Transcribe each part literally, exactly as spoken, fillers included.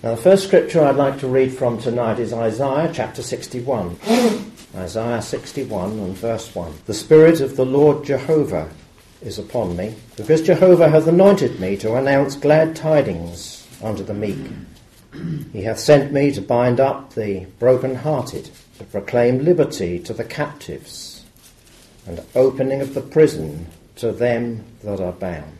Now, the first scripture I'd like to read from tonight is Isaiah chapter sixty-one. Isaiah sixty-one and verse one. The Spirit of the Lord Jehovah is upon me, because Jehovah hath anointed me to announce glad tidings unto the meek. He hath sent me to bind up the brokenhearted, to proclaim liberty to the captives, and opening of the prison to them that are bound,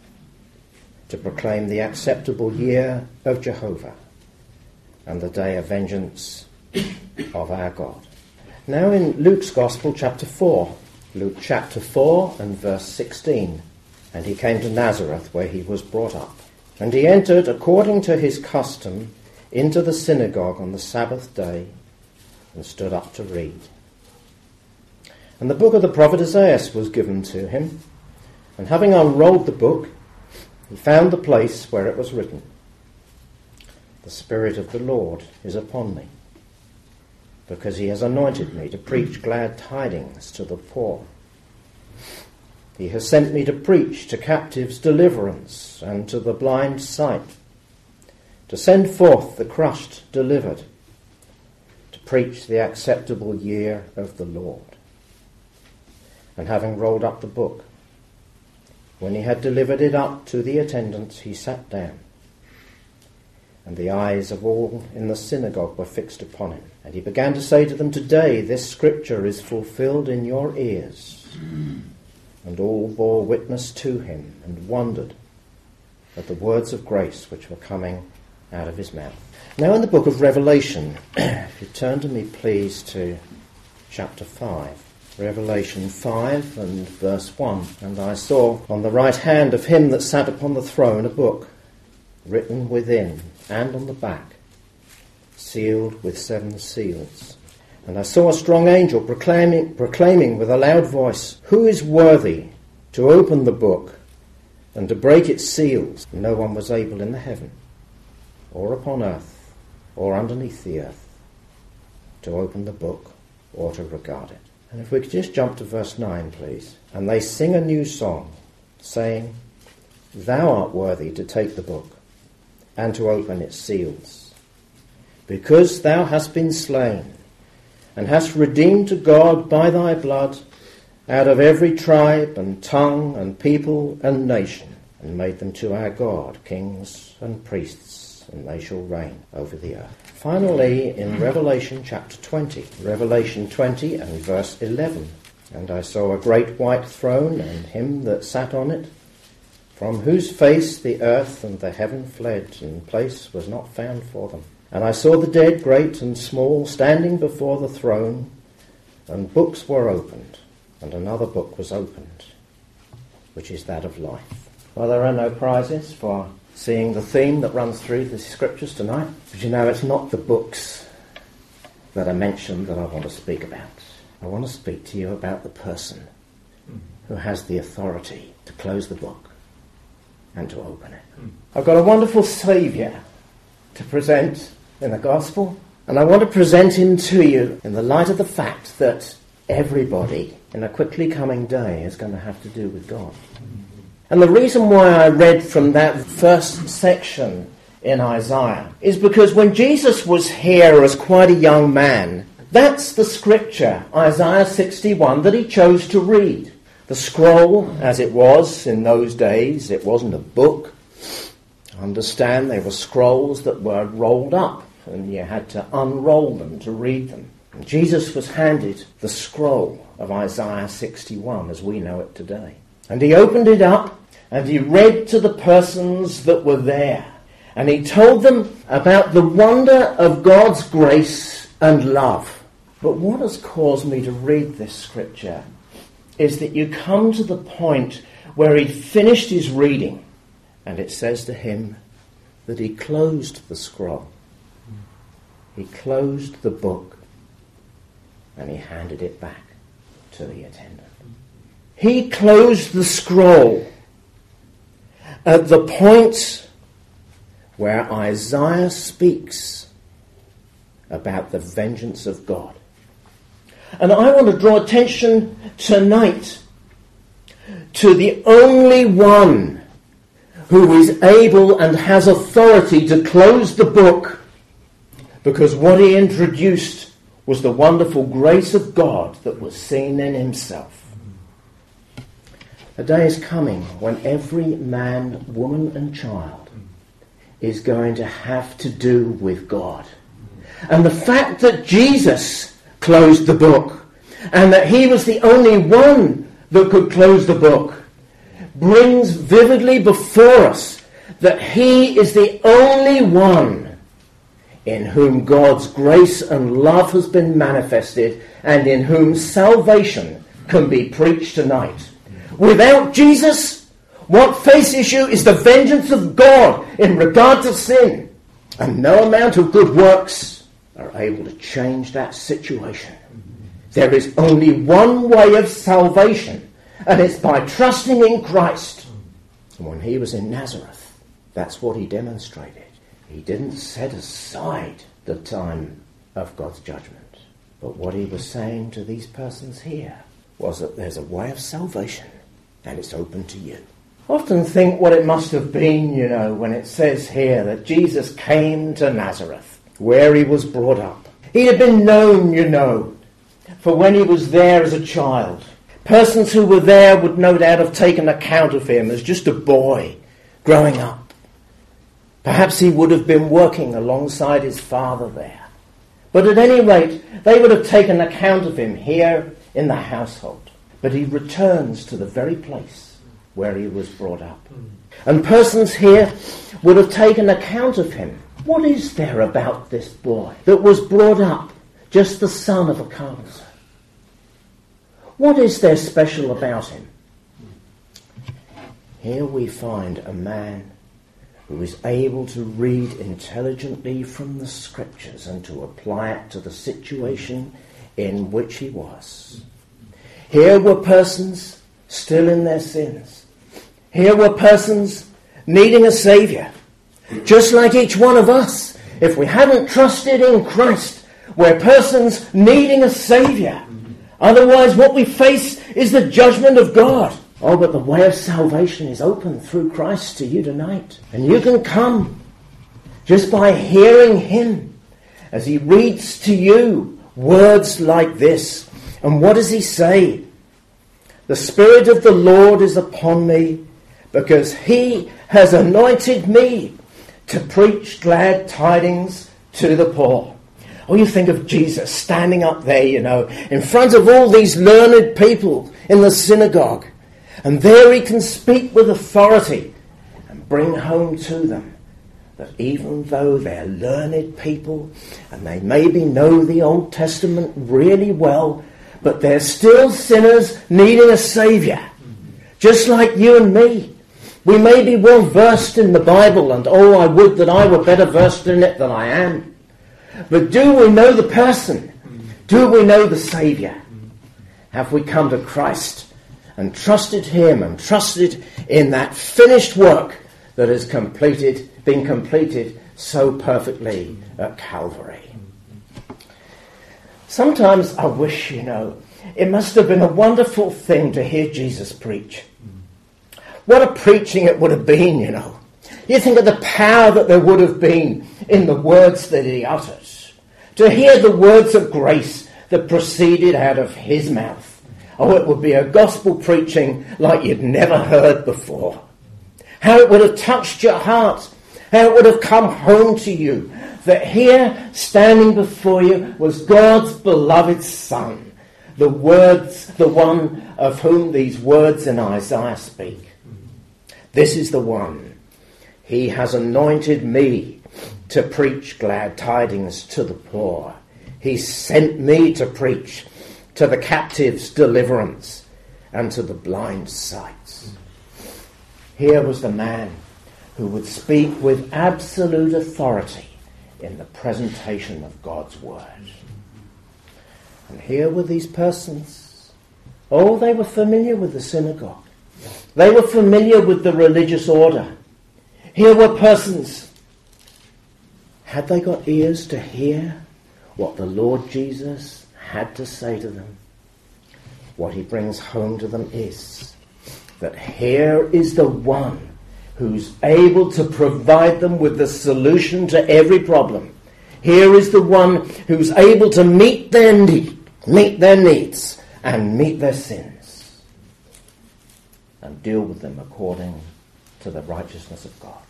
to proclaim the acceptable year of Jehovah, and the day of vengeance of our God. Now in Luke's Gospel, chapter four, Luke chapter four and verse sixteen. And he came to Nazareth, where he was brought up. And he entered, according to his custom, into the synagogue on the Sabbath day, and stood up to read. And the book of the prophet Isaiah was given to him. And having unrolled the book, he found the place where it was written, The Spirit of the Lord is upon me, because he has anointed me to preach glad tidings to the poor. He has sent me to preach to captives deliverance, and to the blind sight, to send forth the crushed delivered, to preach the acceptable year of the Lord. And having rolled up the book, when he had delivered it up to the attendants, he sat down. And the eyes of all in the synagogue were fixed upon him. And he began to say to them, Today this scripture is fulfilled in your ears. And all bore witness to him, and wondered at the words of grace which were coming out of his mouth. Now in the book of Revelation, if you turn to me please to chapter five. Revelation five and verse one. And I saw on the right hand of him that sat upon the throne a book, written within and on the back, sealed with seven seals. And I saw a strong angel proclaiming, proclaiming with a loud voice, Who is worthy to open the book and to break its seals? And no one was able in the heaven, or upon earth, or underneath the earth, to open the book or to regard it. And if we could just jump to verse nine, please. And they sing a new song, saying, Thou art worthy to take the book and to open its seals, because thou hast been slain, and hast redeemed to God by thy blood out of every tribe and tongue and people and nation, and made them to our God kings and priests, and they shall reign over the earth. Finally, in Revelation chapter twenty, Revelation twenty and verse eleven. And I saw a great white throne, and him that sat on it, from whose face the earth and the heaven fled, and place was not found for them. And I saw the dead, great and small, standing before the throne, and books were opened, and another book was opened, which is that of life. Well, there are no prizes for seeing the theme that runs through the scriptures tonight. But you know, it's not the books that are mentioned that I want to speak about. I want to speak to you about the person who has the authority to close the book and to open it. I've got a wonderful Saviour to present in the gospel, and I want to present him to you in the light of the fact that everybody in a quickly coming day is going to have to do with God. And the reason why I read from that first section in Isaiah is because when Jesus was here as quite a young man, that's the scripture, Isaiah sixty-one, that he chose to read. The scroll, as it was in those days, it wasn't a book. Understand, they were scrolls that were rolled up, and you had to unroll them to read them. And Jesus was handed the scroll of Isaiah sixty-one as we know it today. And he opened it up, and he read to the persons that were there. And he told them about the wonder of God's grace and love. But what has caused me to read this scripture is that you come to the point where he'd finished his reading, and it says to him that he closed the scroll. He closed the book, and he handed it back to the attendant. He closed the scroll at the point where Isaiah speaks about the vengeance of God. And I want to draw attention tonight to the only one who is able and has authority to close the book, because what he introduced was the wonderful grace of God that was seen in himself. A day is coming when every man, woman and child is going to have to do with God. And the fact that Jesus closed the book and that he was the only one that could close the book brings vividly before us that he is the only one in whom God's grace and love has been manifested and in whom salvation can be preached tonight. Without Jesus, what face issue is the vengeance of God in regard to sin, and no amount of good works are able to change that situation. There is only one way of salvation, and it's by trusting in Christ. And when he was in Nazareth, that's what he demonstrated. He didn't set aside the time of God's judgment. But what he was saying to these persons here was that there's a way of salvation, and it's open to you. I often think what it must have been, you know, when it says here that Jesus came to Nazareth, where he was brought up. He had been known, you know, for when he was there as a child. Persons who were there would no doubt have taken account of him as just a boy growing up. Perhaps he would have been working alongside his father there. But at any rate, they would have taken account of him here in the household. But he returns to the very place where he was brought up. And persons here would have taken account of him. What is there about this boy that was brought up just the son of a carpenter? What is there special about him? Here we find a man who is able to read intelligently from the scriptures and to apply it to the situation in which he was. Here were persons still in their sins. Here were persons needing a saviour. Just like each one of us, if we haven't trusted in Christ, we're persons needing a saviour. Otherwise, what we face is the judgment of God. Oh, but the way of salvation is open through Christ to you tonight. And you can come just by hearing him as he reads to you words like this. And what does he say? The Spirit of the Lord is upon me, because he has anointed me to preach glad tidings to the poor. Oh, you think of Jesus standing up there, you know, in front of all these learned people in the synagogue. And there he can speak with authority and bring home to them that even though they're learned people and they maybe know the Old Testament really well, but they're still sinners needing a saviour. Just like you and me. We may be well versed in the Bible, and oh, I would that I were better versed in it than I am. But do we know the person? Do we know the Saviour? Have we come to Christ and trusted him and trusted in that finished work that has completed, been completed so perfectly at Calvary? Sometimes I wish, you know, it must have been a wonderful thing to hear Jesus preach. What a preaching it would have been, you know. You think of the power that there would have been in the words that he uttered. To hear the words of grace that proceeded out of his mouth. Oh, it would be a gospel preaching like you'd never heard before. How it would have touched your heart. How it would have come home to you. That here, standing before you, was God's beloved Son. The words, the one of whom these words in Isaiah speak. This is the one. He has anointed me to preach glad tidings to the poor. He sent me to preach to the captives deliverance and to the blind sight. Here was the man who would speak with absolute authority in the presentation of God's word. And here were these persons. Oh, they were familiar with the synagogue. They were familiar with the religious order. Here were persons. Had they got ears to hear what the Lord Jesus had to say to them? What he brings home to them is that here is the one who's able to provide them with the solution to every problem. Here is the one who's able to meet their need, meet their needs and meet their sins and deal with them according to the righteousness of God.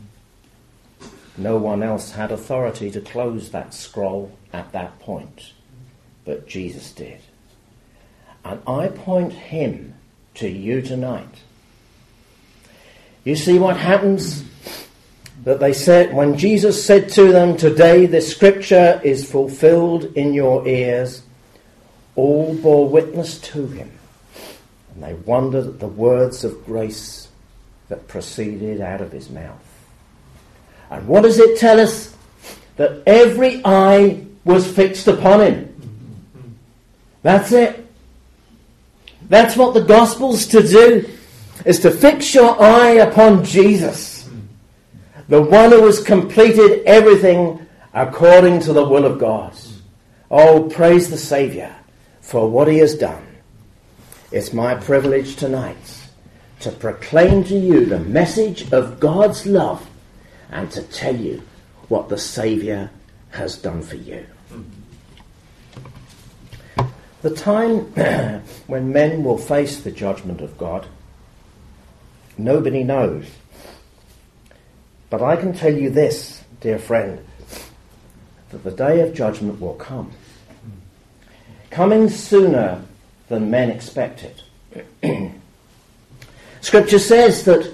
No one else had authority to close that scroll at that point, but Jesus did. And I point him to you tonight. You see what happens? That they said, when Jesus said to them, "Today this scripture is fulfilled in your ears," all bore witness to him. And they wondered at the words of grace that proceeded out of his mouth. And what does it tell us? That every eye was fixed upon him. That's it. That's what the gospel's to do, is to fix your eye upon Jesus, the one who has completed everything according to the will of God. Oh, praise the Saviour for what he has done. It's my privilege tonight to proclaim to you the message of God's love and to tell you what the Saviour has done for you. The time when men will face the judgment of God, nobody knows. But I can tell you this, dear friend, that the day of judgment will come. Coming sooner than men expected. Scripture says that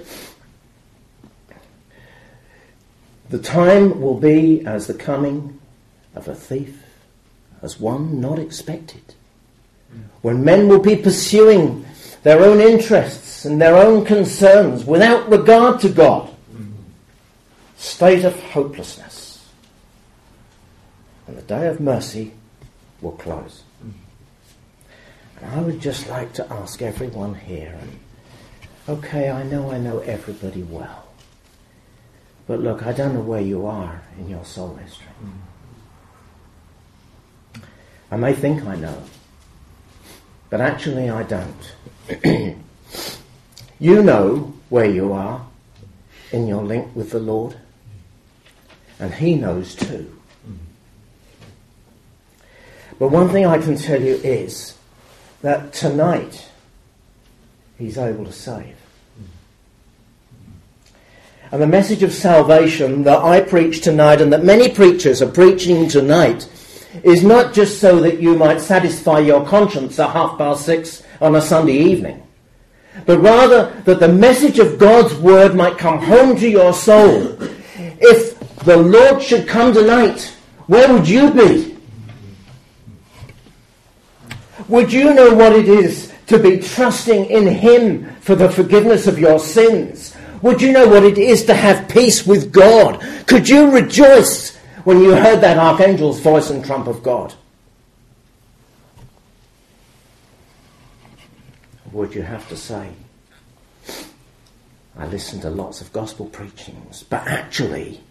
the time will be as the coming of a thief, as one not expected. When men will be pursuing their own interests and their own concerns without regard to God. State of hopelessness. And the day of mercy will close. And I would just like to ask everyone here, and okay, I know I know everybody well. But look, I don't know where you are in your soul history. I may think I know, but actually I don't. You know where you are in your link with the Lord, and he knows too. But one thing I can tell you is that tonight he's able to save. And the message of salvation that I preach tonight and that many preachers are preaching tonight is not just so that you might satisfy your conscience at half past six on a Sunday evening, but rather that the message of God's word might come home to your soul. If the Lord should come tonight, where would you be? Would you know what it is to be trusting in him for the forgiveness of your sins? Would you know what it is to have peace with God? Could you rejoice when you heard that archangel's voice and trump of God? Would you have to say, I listened to lots of gospel preachings, but actually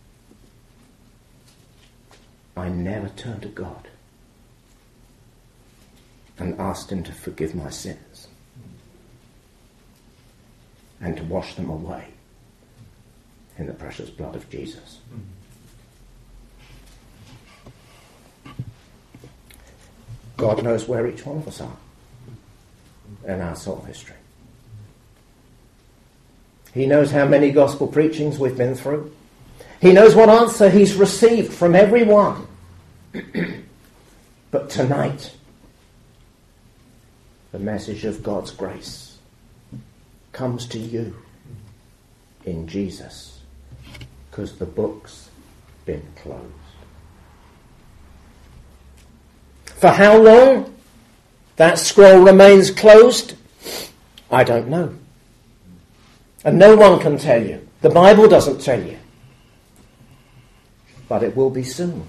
I never turned to God and asked him to forgive my sins and to wash them away in the precious blood of Jesus. God knows where each one of us are in our soul history. He knows how many gospel preachings we've been through. He knows what answer he's received from everyone. But tonight, the message of God's grace comes to you in Jesus, because the book's been closed. For how long that scroll remains closed, I don't know. And no one can tell you. The Bible doesn't tell you. But it will be soon.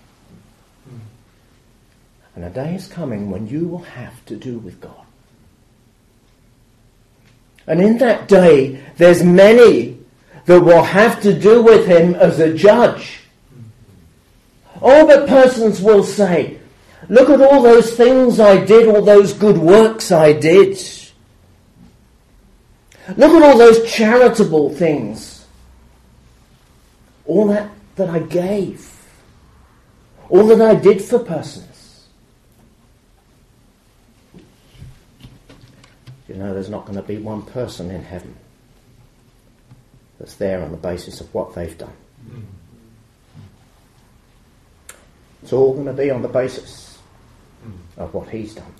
And a day is coming when you will have to do with God. And in that day, there's many that will have to do with him as a judge. All but persons will say, look at all those things I did, all those good works I did. Look at all those charitable things. All that that I gave. All that I did for persons. You know, there's not going to be one person in heaven that's there on the basis of what they've done. It's all going to be on the basis of what he's done.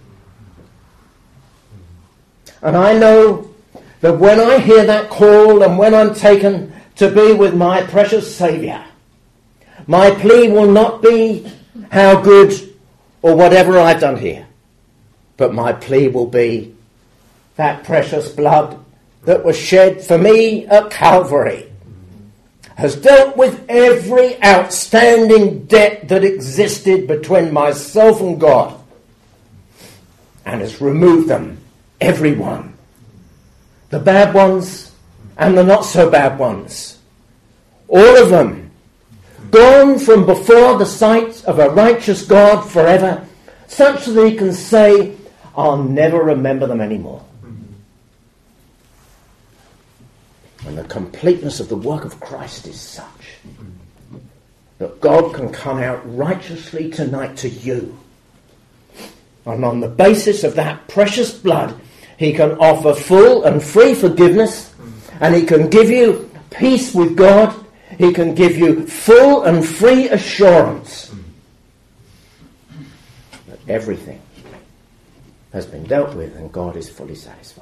And I know that when I hear that call and when I'm taken to be with my precious Saviour, my plea will not be how good or whatever I've done here, but my plea will be that precious blood that was shed for me at Calvary has dealt with every outstanding debt that existed between myself and God and has removed them, every one. The bad ones and the not so bad ones. All of them gone from before the sight of a righteous God forever, such that he can say, I'll never remember them anymore. And the completeness of the work of Christ is such that God can come out righteously tonight to you. And on the basis of that precious blood, he can offer full and free forgiveness, and he can give you peace with God. He can give you full and free assurance that everything has been dealt with and God is fully satisfied.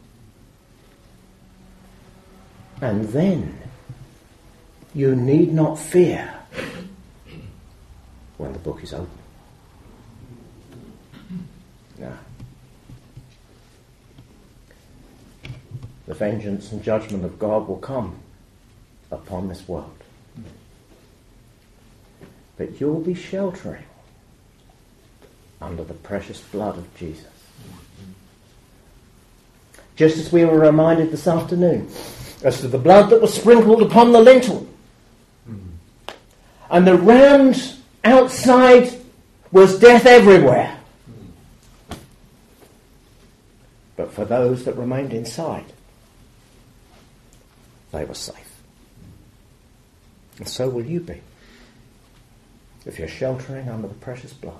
And then you need not fear when the book is open. No. The vengeance and judgment of God will come upon this world. But you'll be sheltering under the precious blood of Jesus. Just as we were reminded this afternoon as to the blood that was sprinkled upon the lintel. And around outside was death everywhere. But for those that remained inside, they were safe. And so will you be, if you're sheltering under the precious blood.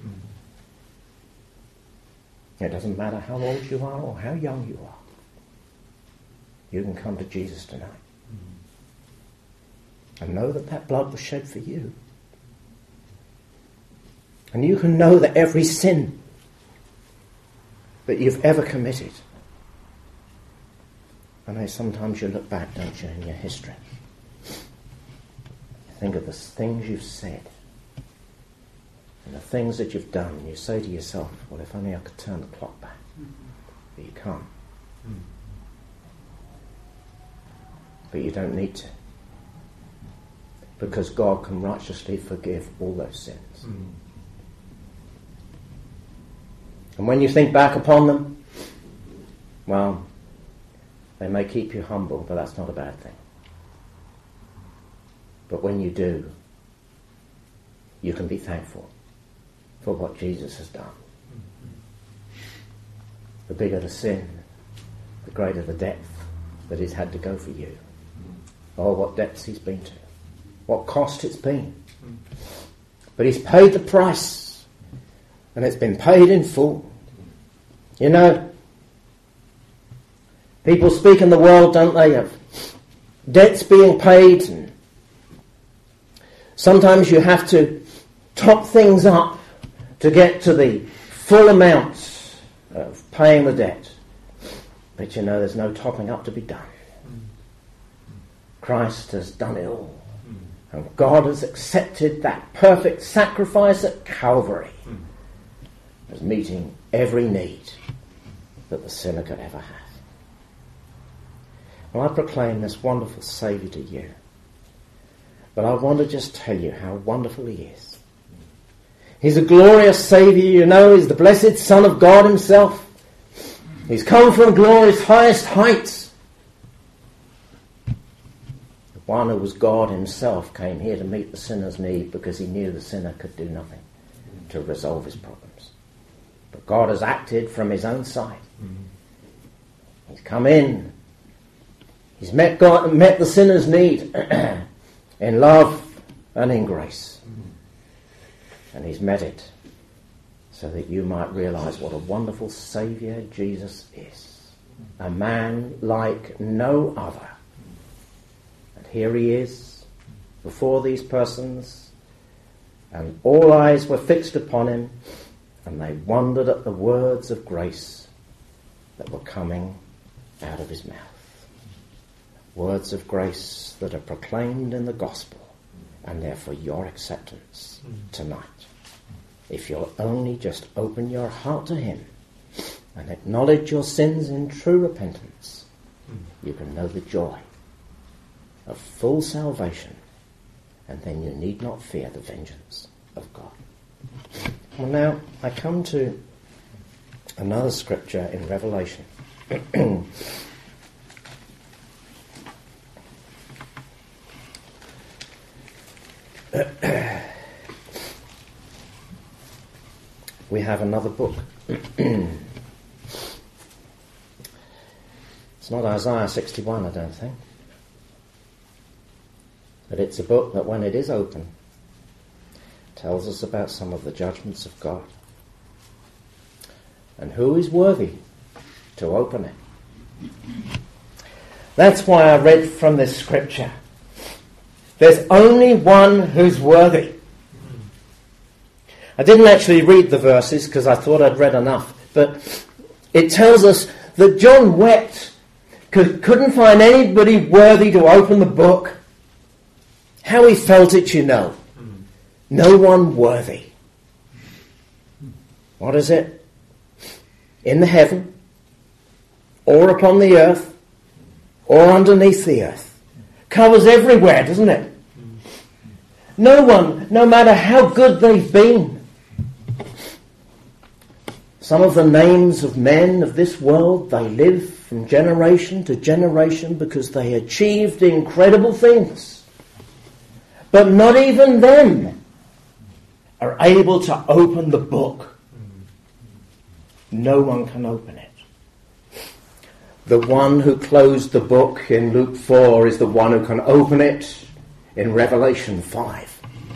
It doesn't matter how old you are or how young you are. You can come to Jesus tonight. And know that that blood was shed for you. And you can know that every sin that you've ever committed, I know sometimes you look back, don't you, in your history. You think of the things you've said and the things that you've done, and you say to yourself, well, if only I could turn the clock back. But you can't. But you don't need to. Because God can righteously forgive all those sins. Mm. And when you think back upon them, well, they may keep you humble, but that's not a bad thing. But when you do, you can be thankful for what Jesus has done. Mm-hmm. The bigger the sin, the greater the depth that he's had to go for you. Oh, what depths he's been to. What cost it's been. But he's paid the price. And it's been paid in full. You know, people speak in the world, don't they, of debts being paid. And sometimes you have to top things up to get to the full amount of paying the debt. But you know, there's no topping up to be done. Christ has done it all. And God has accepted that perfect sacrifice at Calvary as meeting every need that the sinner could ever have. Well, I proclaim this wonderful Saviour to you. But I want to just tell you how wonderful he is. He's a glorious Saviour, you know. He's the blessed Son of God himself. He's come from glory's highest heights. One who was God himself came here to meet the sinner's need because he knew the sinner could do nothing to resolve his problems. But God has acted from his own side. He's come in. He's met God, met the sinner's need in love and in grace. And he's met it so that you might realize what a wonderful Saviour Jesus is. A man like no other. And here he is before these persons, and all eyes were fixed upon him, and they wondered at the words of grace that were coming out of his mouth. Words of grace that are proclaimed in the gospel, and they're for your acceptance tonight. If you'll only just open your heart to him and acknowledge your sins in true repentance, you can know the joy of full salvation, and then you need not fear the vengeance of God. Well, now I come to another scripture in Revelation. We have another book. It's not Isaiah sixty-one, I don't think. But it's a book that, when it is open, tells us about some of the judgments of God. And who is worthy to open it. That's why I read from this scripture. There's only one who's worthy. I didn't actually read the verses because I thought I'd read enough. But it tells us that John wept because couldn't find anybody worthy to open the book. How he felt it, you know. No one worthy. What is it? In the heaven, or upon the earth, or underneath the earth. Covers everywhere, doesn't it? No one, no matter how good they've been. Some of the names of men of this world, they live from generation to generation because they achieved incredible things. But not even them are able to open the book. No one can open it. The one who closed the book in Luke four is the one who can open it in Revelation five.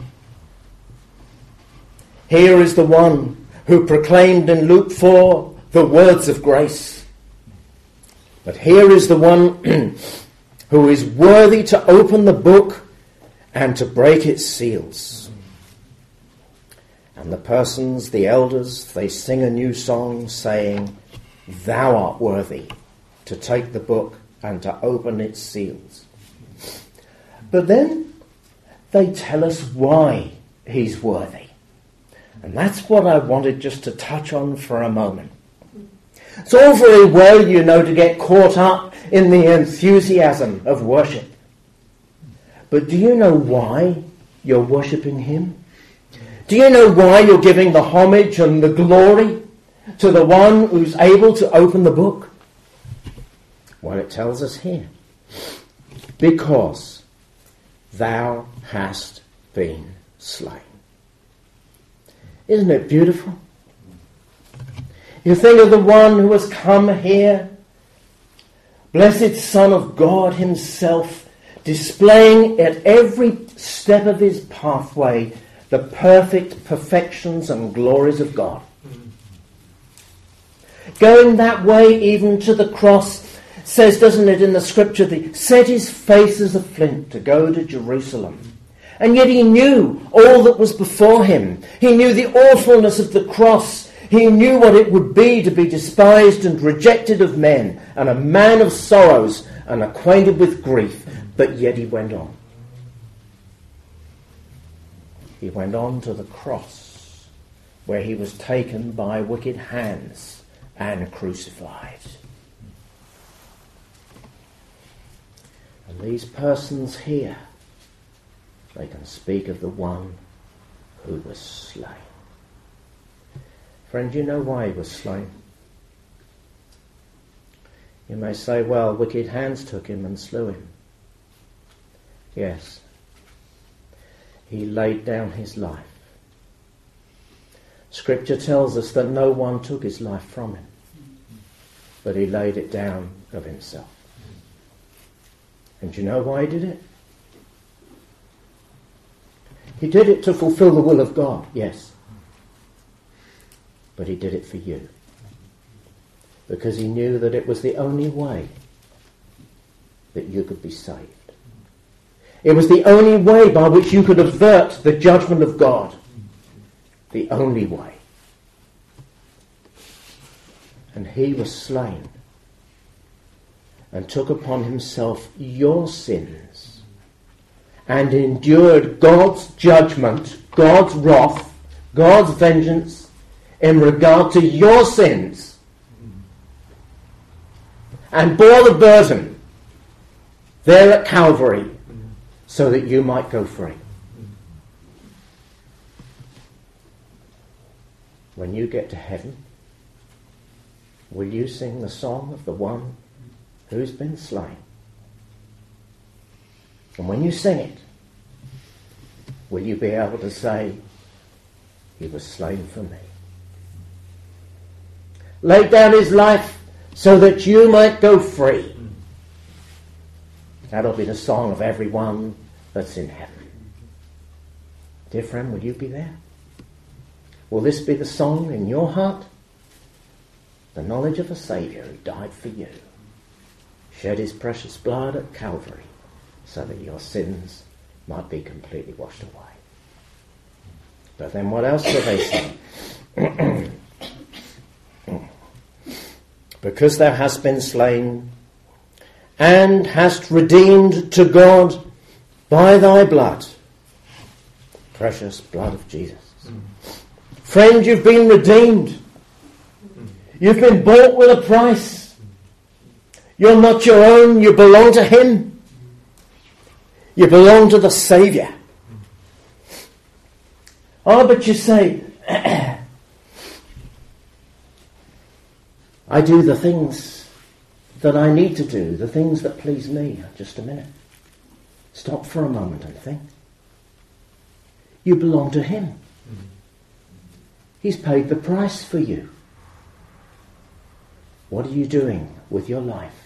Here is the one who proclaimed in Luke four the words of grace. But here is the one who is worthy to open the book and to break its seals. And the persons, the elders, they sing a new song saying, "Thou art worthy to take the book and to open its seals." But then they tell us why he's worthy. And that's what I wanted just to touch on for a moment. It's all very well, you know, to get caught up in the enthusiasm of worship. But do you know why you're worshipping him? Do you know why you're giving the homage and the glory to the one who's able to open the book? Well, it tells us here. Because thou hast been slain. Isn't it beautiful? You think of the one who has come here, blessed Son of God himself, displaying at every step of his pathway the perfect perfections and glories of God. Going that way even to the cross, says, doesn't it, in the scripture, that he set his face as a flint to go to Jerusalem. And yet he knew all that was before him. He knew the awfulness of the cross. He knew what it would be to be despised and rejected of men, and a man of sorrows and acquainted with grief. But yet he went on. He went on to the cross, where he was taken by wicked hands and crucified. And these persons here, they can speak of the one who was slain. Friend, you know why he was slain? You may say, well, wicked hands took him and slew him. Yes. He laid down his life. Scripture tells us that no one took his life from him. but he laid it down of himself. And do you know why he did it? He did it to fulfill the will of God, yes. But he did it for you. Because he knew that it was the only way that you could be saved. It was the only way by which you could avert the judgment of God. The only way. And he was slain and took upon himself your sins and endured God's judgment, God's wrath, God's vengeance in regard to your sins, and bore the burden there at Calvary so that you might go free. When you get to heaven, will you sing the song of the one who's been slain? And when you sing it, will you be able to say, he was slain for me? Laid down his life so that you might go free. That'll be the song of everyone that's in heaven. Dear friend, will you be there? Will this be the song in your heart? The knowledge of a Saviour who died for you, shed his precious blood at Calvary so that your sins might be completely washed away. But then what else do they say? Because thou hast been slain and hast redeemed to God by thy blood, precious blood of Jesus. Mm. Friend, you've been redeemed. You've been bought with a price. You're not your own. You belong to him. You belong to the Saviour. Oh, but you say, I do the things that I need to do, the things that please me. Just a minute. Stop for a moment and think. You belong to him. He's paid the price for you. What are you doing with your life?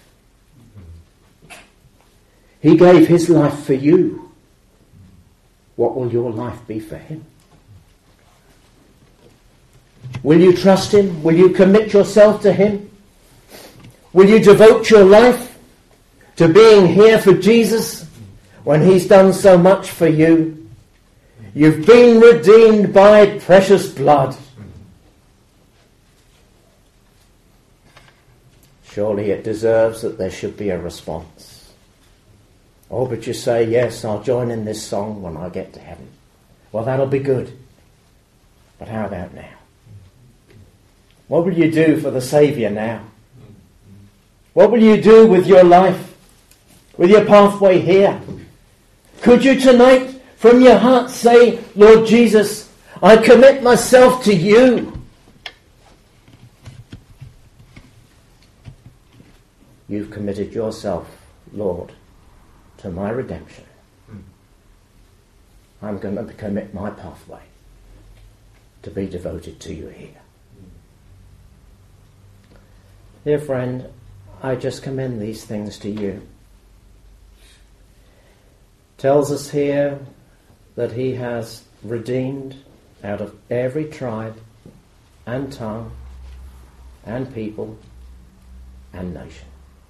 He gave his life for you. What will your life be for him? Will you trust him? Will you commit yourself to him? Will you devote your life to being here for Jesus when he's done so much for you? You've been redeemed by precious blood. Surely it deserves that there should be a response. Oh, but you say, yes, I'll join in this song when I get to heaven. Well, that'll be good. But how about now? What will you do for the Saviour now? What will you do with your life? With your pathway here? Could you tonight, from your heart, say, Lord Jesus, I commit myself to you. You've committed yourself, Lord, to my redemption. I'm going to commit my pathway to be devoted to you here. Dear friend, I just commend these things to you. Tells us here that he has redeemed out of every tribe and tongue and people and nation.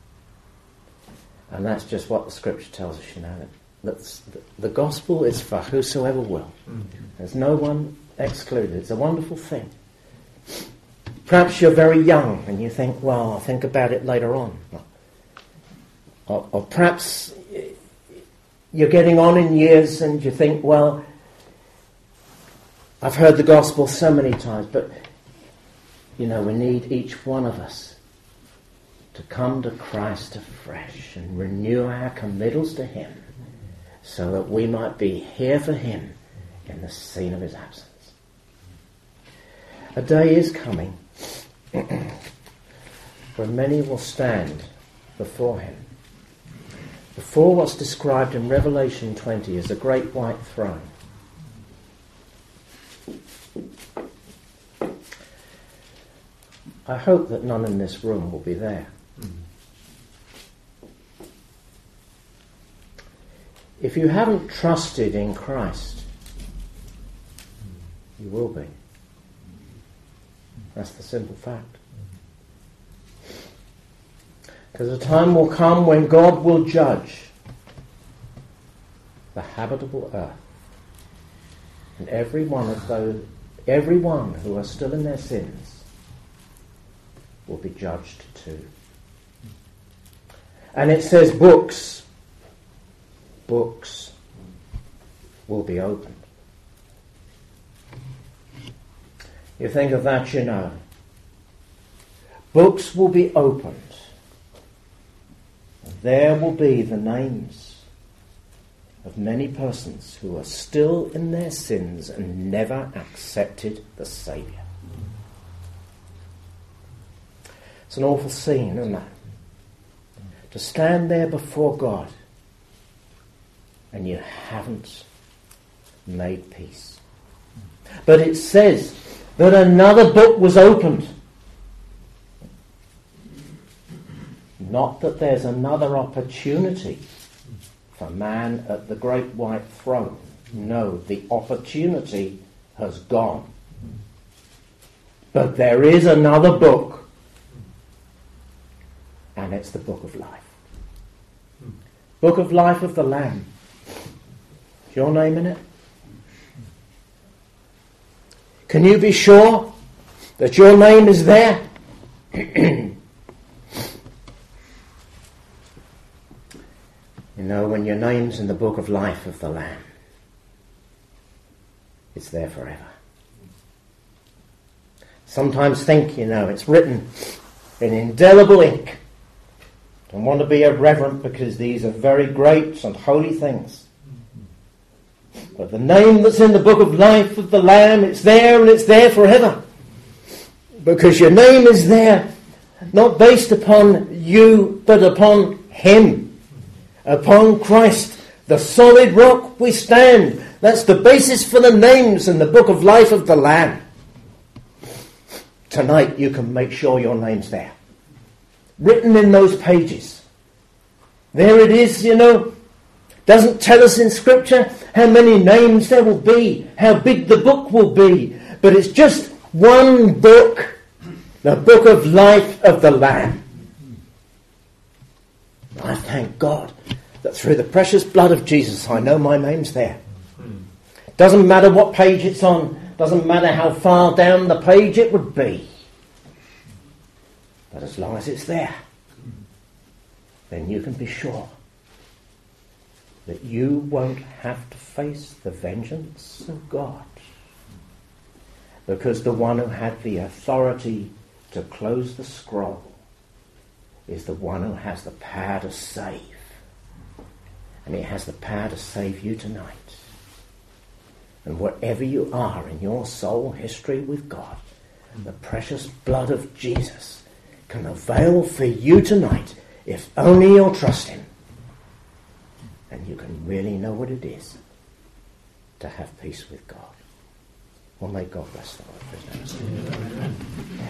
And that's just what the scripture tells us, you know. That's, the gospel is for whosoever will. There's no one excluded. It's a wonderful thing. Perhaps you're very young and you think, well, I'll think about it later on. Or, or perhaps you're getting on in years and you think, well, I've heard the gospel so many times, but, you know, we need each one of us to come to Christ afresh and renew our committals to him so that we might be here for him in the scene of his absence. A day is coming when many will stand before him, before what's described in Revelation twenty as a great white throne. I hope that none in this room will be there. Mm. If you haven't trusted in Christ, you will be. That's the simple fact. Because a time will come when God will judge the habitable earth. And every one of those, every one who are still in their sins will be judged too. And it says books, books will be opened. You think of that, you know. Books will be opened. And there will be the names of many persons who are still in their sins and never accepted the Saviour. It's an awful scene, isn't it? To stand there before God and you haven't made peace. But it says that another book was opened. Not that there's another opportunity for man at the great white throne. No, the opportunity has gone. But there is another book, and it's the book of life. Book of life of the Lamb. Is your name in it? Can you be sure that your name is there? You know, when your name's in the book of life of the Lamb, it's there forever. Sometimes think, you know, it's written in indelible ink. Don't want to be irreverent because these are very great and holy things. But the name that's in the book of life of the Lamb, it's there and it's there forever. Because your name is there, not based upon you, but upon Him. Upon Christ, the solid rock we stand. That's the basis for the names in the book of life of the Lamb. Tonight you can make sure your name's there. Written in those pages. There it is, you know. Doesn't tell us in Scripture how many names there will be, how big the book will be. But it's just one book, the book of life of the Lamb. I thank God that through the precious blood of Jesus I know my name's there. Doesn't matter what page it's on, doesn't matter how far down the page it would be. But as long as it's there, then you can be sure that you won't have to face the vengeance of God. Because the one who had the authority to close the scroll is the one who has the power to save. And he has the power to save you tonight. And wherever you are in your soul history with God, the precious blood of Jesus can avail for you tonight if only you'll trust Him. And you can really know what it is to have peace with God. Well, may God bless the Lord.